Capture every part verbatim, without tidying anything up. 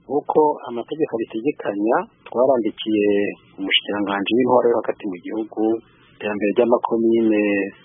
uko amategeko abitegekanya twarandikiye umushikiranganji w'intwaro yo hagati mu gihugu iterambere ry'amakomine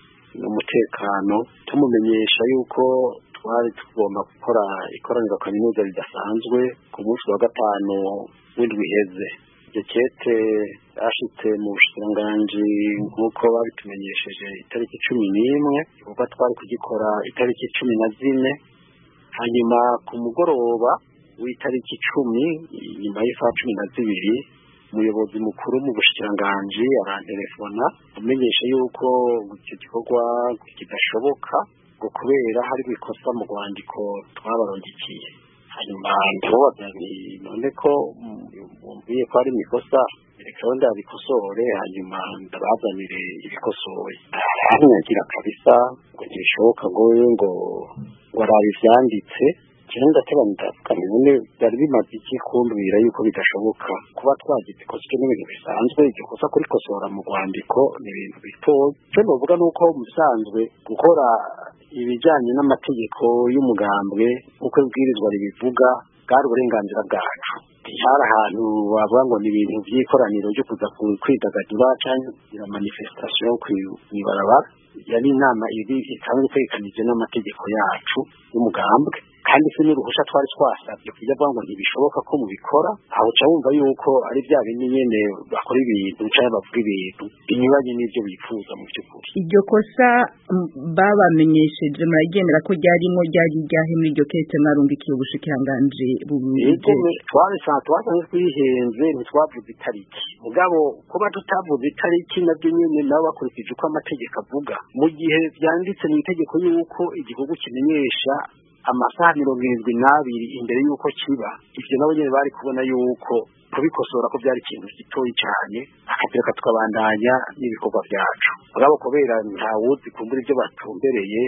n'umutekano tumumenyesha yuko twari tugomba gukora ikoraniro kaminuza ridasanzwe ku munsi wa gatanu w'indwi iheze. Iryo kete ashitse mu bushikiranganji nk'uko babitumenyesheje itariki cumi n'imwe kuko twari kugikora itariki cumi na zine, hanyuma ku mugoroba w'itariki icumi nyuma y'isaha cumi na zibiri umuyobozi mukuru mu bushikiranganji arantelefona amenyesha yuko icyo gikorwa kidashoboka ngo kubera hari ikosa mu rwandiko twabarondikiye. Hanyuma ndababaza nti none ko mumviye ko ari ikosa reka ndabikosore hanyuma ndabazanire ibikosoye. Aranyagira kabisa ngo ntibishoboka ngo ngo warabe ivyanditse cyenda ndavuga none byari bimaze iki kumbwira yuko bidashoboka kuba twagize ikosa n'ibintu bisanzwe. Iryo kosa kuri kosora mu rwandiko ni ibintu bitoye. Cyo novuga nuko musanzwe gukora ibijyanye n'amategeko y'umugambwe uko ibwirizwa ribivuga bwari uburenganzira bwacu. Hari ahantu bavuga ngo ni ibintu by'ikoraniro ryo kuza kwidagadura cyangwa kugira manifestation kw'ibarabara, yari inama ibi isanzwe itegekanije n'amategeko yacu y'umugambwe, kandi se n'uruhusha twari twasabye kujya avuga ngo ntibishoboka ko mubikora. Aho ca wumva yuko ari bya bindi nyene bakora ibintu cyangwa bavuga ibintu binyuranye n'ibyo bifuza mu by'ukuri. Iryo kosa babamenyesheje muragendera ko ryarimo ryari ryahe muri iryo kete mwarungikiye ubushikiranganji bubije? Twari sa twasanzwe twihenze ntitwavuze itariki, mugabo kuba tutavuze itariki nabyo nyene nabo bakurikije uko amategeko avuga, mu gihe byanditse mu itegeko yuko igihugu kimenyesha amasaha mirongo irindwi n'abiri imbere y'uko kiba, ivyo nabo nyene bari kubona yuko kubikosora ko byari ikintu gitoyi cyane, akatereka tukabandanya n'ibikorwa byacu. Mugabo kubera ntawuzi kumbura ibyo batumbereye,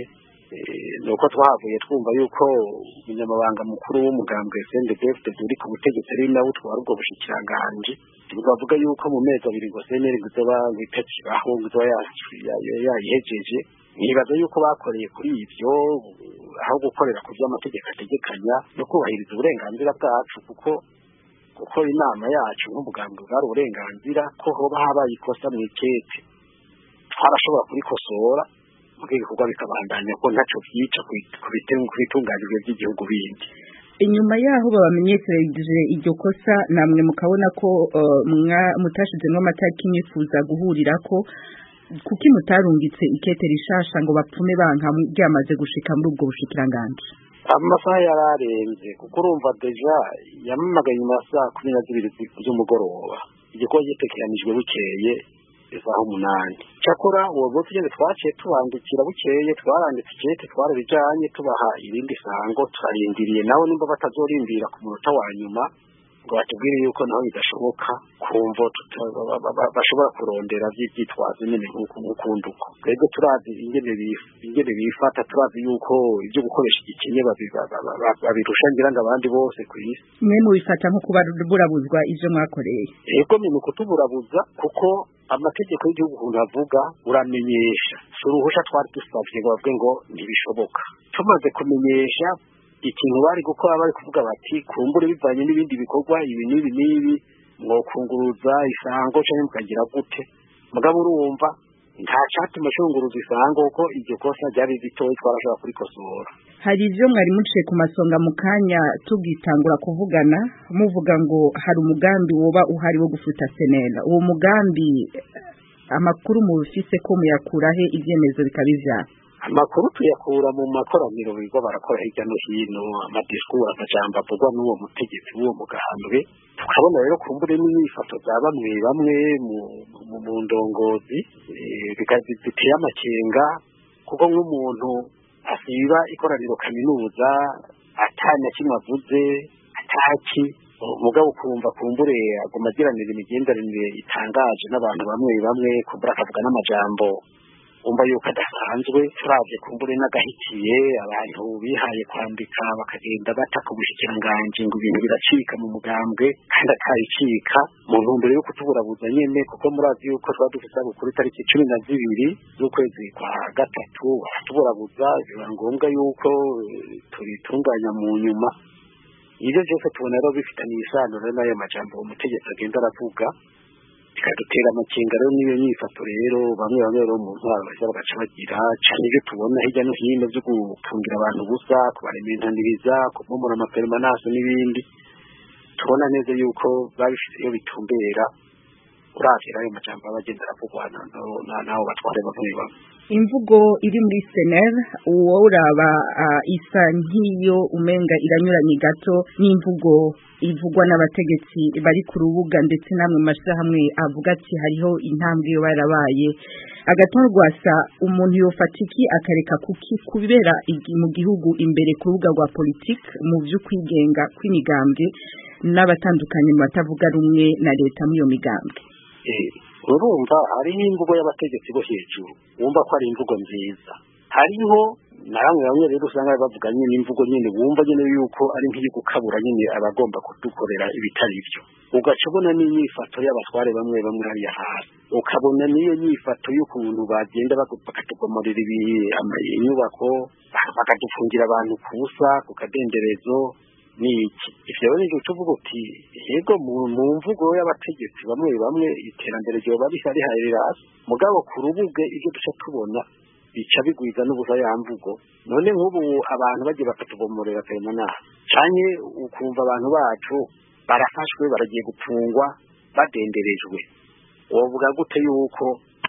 nuko twahavuye twumva yuko umunyamabanga mukuru w'umugambwe S N D D F D uri ku butegetsi ari nawe utwara ubwo bushikiranganji, bavuga yuko mu mezi abiri ngo S N L guzoba ngitakibaho guzoba yayihejeje. Nibaza yuko bakoreye kuri ivyo aho gukorera ku by'amategeko ategekanya no kubahiriza uburenganzira bwacu, kuko kuko inama yacu nk'umugambwe bwari uburenganzira ko hoba habaye ikosa mu ikete twarashobora kurikosora mu bikorwa bikabandanya ko ntacyo byica kubitunganijwe by'igihugu bindi. Inyuma yaho babamenyeshereje iryo kosa namwe mukabona ko mutashizemo amataki mwifuza guhurira ko, kuki mutarungitse ikete rishasha ngo bapfume banka ryamaze gushika muri ubwo bushikiranganji? Amasaha yararenze kuko urumva deja yamamagaye nyuma ya saa kumi na zibiri z'umugoroba, igikorwa gitekeranijwe bukeye isaha umunani. Cyakora uwo munsi nyine twaciye tubandikira bukeye, twaranditse ikete twararijanye tubaha irindi sango, turarindiriye nabo nimba batazorindira ku munota wa nyuma ngo batubwire yuko naho bidashoboka kumva bashobora kurondera byitwazo nyine nk'ukunduko. Twebwe turazi ingene ingene bifata, turazi yuko ibyo gukoresha igikenye babirusha ngira ngo abandi bose ku isi. Mwe mubifata nko kuba burabuzwa ivyo mwakoreye? Ego ni kutuburabuza kuko amategeko y'igihugu ukuntu avuga uramenyesha, si uruhusha twari dusabye ngo bavuge ngo ntibishoboka. Tumaze kumenyesha ikintu bari gukora bari kuvuga bati kumbure bivanye n'ibindi bikorwa ibi n'ibi n'ibi mwokunguruza isango cyangwa mukagira gute, mugabo urumva nta cyatuma shunguruza isango kuko iryo kosa ryari ritoyi twarashobora kurikosora. Hari ivyo mwari muciye ku masonga mu kanya tugitangura kuvugana muvuga ngo hari umugambi woba uhari wo gufuta senela. Uwo mugambi amakuru mu bifise ko muyakurahe ivyemezo bikabivyara? Amakuru tuyakura mu makoraniro bigo barakora hirya no hino, amadiskuru akajamba avugwa n'uwo mutegetsi w'uwo mugambwe, tukabona rero kumbure n'ifoto za bamwe bamwe mu ndongozi bikaziteye amakenga, kuko nk'umuntu asiba ikoraniro kaminuza atanya kimwe avuze ataki, mugabo kumva kumbure aguma agiranira imigenderanire itangaje n'abantu bamwe bamwe, kumbura akavuga n'amajambo umva yuko adasanzwe. Turavye kumbure n'agahitiye abantu bihaye kwandika bakagenda bataka ubushikiranganji ngo ibintu biracika mu mugambwe kandi atayicika, mu ntumbero yo kutuburabuza nyene, kuko murazi yuko twari dufise kuri tariki cumi na zibiri z'ukwezi kwa gatatu baratuburabuza, biba ngombwa yuko turitunganya mu nyuma ivyo vyose tubona rero bifitaniye isano n'ayo majambo umutegetsi agenda aravuga bikadutera amakenga rero n'iyo nyifato rero bamwe bamwe rero mu ntwaro baheza bagaca bagira cane ivyo tubona hirya no hino vyo gufungira abantu gusa kubarementaniriza kubomora amapermanence n'ibindi tubona neza yuko babifite iyo bitumbera uravye ayo majambo abagenda aravugwa naho batware bamwe bamwe. Imvugo iri muri Senel uwo uraba uh, isa nkiyo umenga iranyuranye gato n'imvugo ivugwa n'abategetsi bari ku rubuga ndetse namwe mashirahamwe avuga ati hariho intambwe yo barabaye agatorwasa umuntu yofatiki akareka kuki kubera mu gihugu imbere ku rubuga rwa politique mu vy'ukwigenga kw'imigambwe n'abatandukanye mu batavuga rumwe na leta mu yo migambwe. urumva hariho imvugo y'abategetsi bo hejuru wumva ko ari imvugo nziza hariho na bamwe bamwe rero usanga bavuga nyine imvugo nyine wumva nyine yuko ari nk'iyo gukabura nyine abagomba kudukorera ibitari byo ugaca ubona n'inyifato y'abatware bamwe bamwe hariya hasi ukabona n'iyo nyifato y'ukuntu bagenda bakatugomorera inyubako bakadufungira abantu ku busa ku kadenderezo niki ivyo rero nivyo tuvuga uti yego mu mvugo y'abategetsi bamwe bamwe iterambere ryo bari hari harira mugabo ku rubuge ivyo duca tubona bica bigwiza n'ubuza ya mvugo none nk'ubu abantu bagiye bakatubomorera peremana cyane ukumva abantu bacu barafashwe baragiye gupfungwa badenderejwe wovuga gute yuko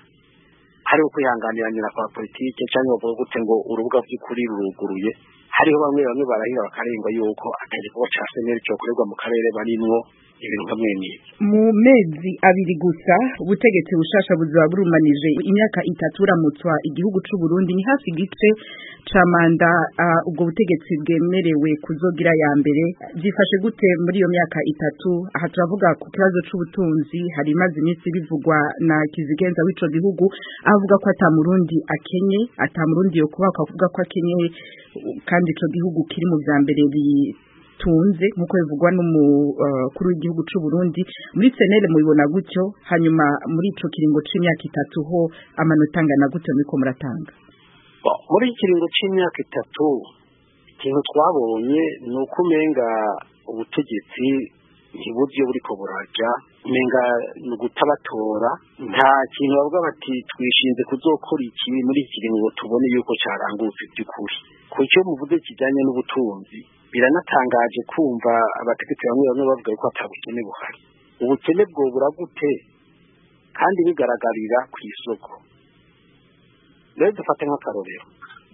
hari ukwihanganiranira kwa politike cyangwa wovuga gute ngo urubuga by'ukuri ruruguruye hariho bamwe bamwe barahira bakarengwa yuko akagikorwa ca seneri cyo kurerwa mu karere barimwo ibintu kamwe n'ibyo mu mezi abiri gusa ubutegetsi bushasha buzaba burumanije imyaka itatu ramutswa igihugu c'u Burundi ni hafi gice ca manda uh, ubwo butegetsi bwemerewe kuzogira ya mbere byifashe gute muri iyo myaka itatu aha turavuga ku kibazo c'ubutunzi hari maze iminsi bivugwa na kizigenza w'ico gihugu avuga ko ata murundi akenye ata murundi yo kubaka kuvuga ko akenye kandi ico gihugu kiri mu vya mbere tunze nkuko bivugwa n'umukuru uh, w'igihugu c'u Burundi muri Senel mubibona gutyo hanyuma muri ico kiringo c'imyaka itatu ho amanota angana gutyo miko muratanga muri kiringo c'imyaka itatu ikintu twabonye nuko umenga ubutegetsi ntiburyo buriko buraja umenga nugutabatora nta kintu bavuga bati twishinze kuzokora iki muri iki kiringo tubone yuko carangutse by'ukuri kucyo muvuze kijanye n'ubutunzi biranatangaje kumva abategetsi bamwe bamwe bavuga ko atabukene buhari ubukene bwo buragute kandi bigaragarira ku isoko rero dufate nk'akarorero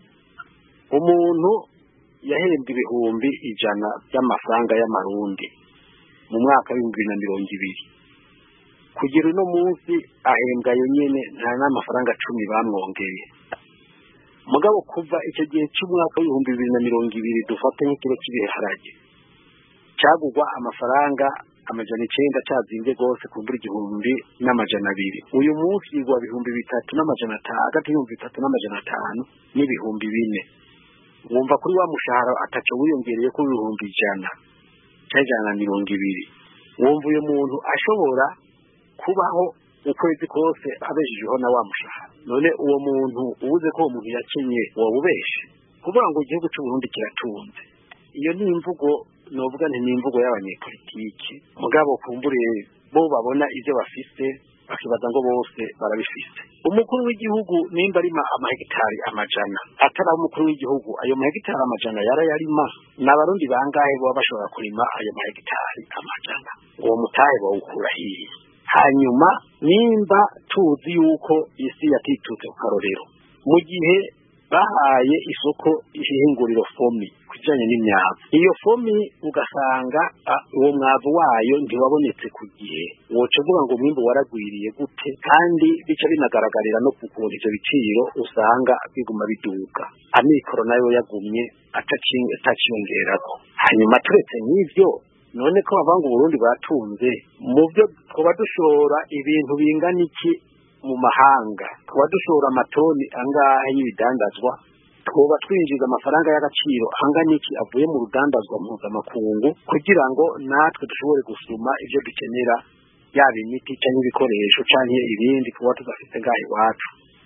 umuntu yahembwe ibihumbi ijana by'amafaranga y'amarundi mu mwaka w'ibihumbi bibiri na mirongo ibiri kugira uno munsi ahembwa yo nyene nta n'amafaranga cumi bamwongeye mugabo kuva icyo gihe cy'umwaka w'ibihumbi bibiri na mirongo ibiri dufate nk'ikiro cy'ibiharage cyagugwa amafaranga amajana icenda cyazinze gose kumbura igihumbi n'amajana abiri uyu munsi igwa ibihumbi bitatu n'amajana atanu hagati y'ibihumbi bitatu n'amajana atanu n'ibihumbi bine wumva kuri wa mushahara ataco wiyongereye ku ibihumbi ijana cy'ijana na mirongo ibiri wumva uyu muntu ashobora kubaho ukwezi kose abejejeho na wa mushahara none uwo muntu ubuze ko uwo muntu yakenye wabubeshe kuvuga ngo igihugu cy'u Burundi kiratunze iyo ni imvugo novuga nti ni imvugo y'abanyepolitiki mugabo kumbure bo babona ivyo bafise bakibaza ngo bose barabifise umukuru w'igihugu nimba arima amahegitari amajana atari umukuru w'igihugu ayo mahegitari amajana yarayarima n'abarundi bangahe bo bashobora kurima ayo mahegitari amajana uwo mutahe bawukura hiye hanyuma nimba tuzi yuko isi yatitutse ku karorero mu gihe bahaye isoko ihinguriro fomi kujanye n'imyavu iyo fomi ugasanga uwo mwavu wayo ntiwabonetse ku gihe woca uvuga ngo mwimbu waragwiriye gute kandi bica binagaragarira no kugura ivyo biciro usanga biguma biduga amikoro nayo yagumye ataciyongerako hanyuma turetse n'ivyo none ko bavanga Burundi batunze mu byo kuba dushora ibintu bingana iki mu mahanga kuba dushora amatoni angahe y'ibidandazwa twoba twinjiza amafaranga y'agaciro angana iki avuye mu rudandazwa mpuzamakungu kugira ngo natwe dushobore gusuma ivyo dukenera yaba imiti cyangwa ibikoresho cyangwa ibindi kuba tudafite ngahe iwacu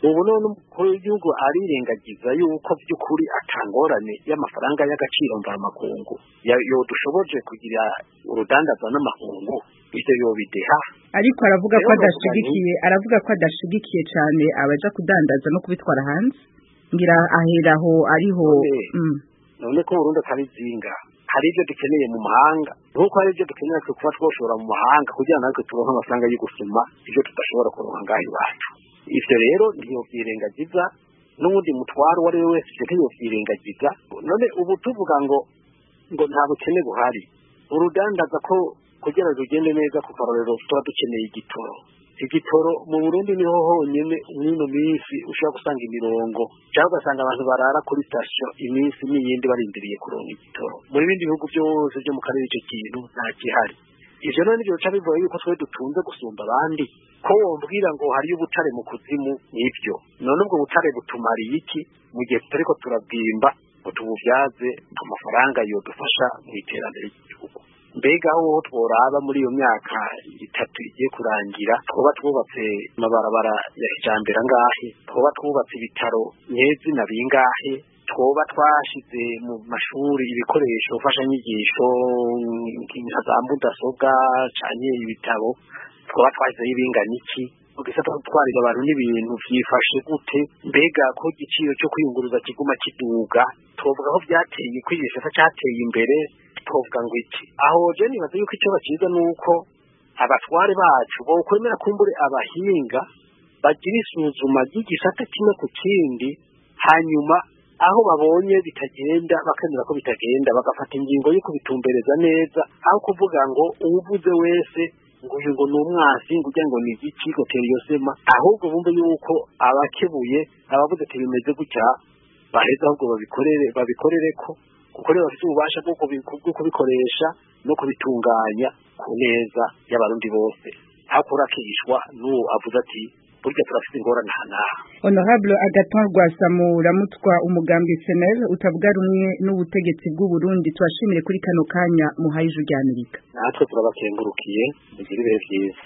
ubu none umukuru w'igihugu arirengagiza yuko by'ukuri atangorane y'amafaranga y'agaciro mvamakungu yo dushoboje kugira urudandaza n'amakungu ivyo yobideha. Ariko aravuga ko adashigikiye aravuga ko adashigikiye cyane abaja kudandaza no kubitwara hanze, ngira aheraho ariho none ko Burundi atari zinga, hari ibyo dukeneye mu mahanga nkuko hari ibyo dukeneye kuba twoshora mu mahanga kugira natwe turonke amafaranga yo gusuma ibyo tudashobora kuronka ngaho iwacu. Ivyo rero ntiyovyirengagiza, n'ubundi mutwaro wari we wese ntiyovyirengagiza. None ubu tuvuga ngo ngo nta bukene buhari, urudandaza ko kugira rugende neza ku karorero tuba dukeneye igitoro. Igitoro mu Burundi niho honyene mwino minsi ushobora gusanga imirongo cyangwa ugasanga abantu barara kuri station iminsi n'iyindi barindiriye kuronka igitoro. Muri bindi bihugu byose byo mu karere icyo kintu nta gihari. Ivyo none nivyo bica bivuga yuko twe dutunze gusumba abandi, ko wombwira ngo hariyo ubutare mu kuzimu n'ivyo. None ubwo butare butumariye iki mu gihe tutariko turabwimba ngo tubuvyaze amafaranga yodufasha mu iterambere ry'igihugu? Mbega aho tworaba muri iyo myaka itatu igiye kurangira twoba twubatse amabarabara ya kijambere angahe, twoba twubatse ibitaro nyezi na bingahe, twoba twashize mu mashuri ibikoresho mfashanyigisho nka za mudasobwa canke ibitabo, twoba twashize ibingana iki, ugisata gutwarira abantu n'ibintu vyifashe gute? Mbega ko igiciro cyo kwiyunguruza kiguma kiduga, twovuga ko byateye kwigisha cyateye imbere, twovuga ngo iki? Aho je nibaza yuko icyo bakiza nuko abatware bacu bo kwemera kumbure abahinga bagira isuzuma ry'igisata kimwe ku kindi, hanyuma aho babonye bitagenda bakemera ko bitagenda bagafata ingingo yo kubitumbereza neza, aho kuvuga ngo uwuvuze wese ngo uyu ngo n'umwasi ngo ujya ngo ni iki ngo tera iyo sema, ahubwo bumve yuko abakebuye abavuze ati bimeze gutya baheza ahubwo babikorere babikorereko, kuko rero bafite ububasha bwo kubikoresha no kubitunganya ku neza y'abarundi bose, aho kurakishwa n'uwo avuze ati burya turafite ingorane hanaha. Honorable Agathon Rwasamura mutwa umugambi S N L utavuga rumwe n'ubutegetsi bw'u Burundi, twashimire kuri kano kanya muhaye ijwi rya Amerika. Natwe turabakengurukiye, mugire ibihe vyiza.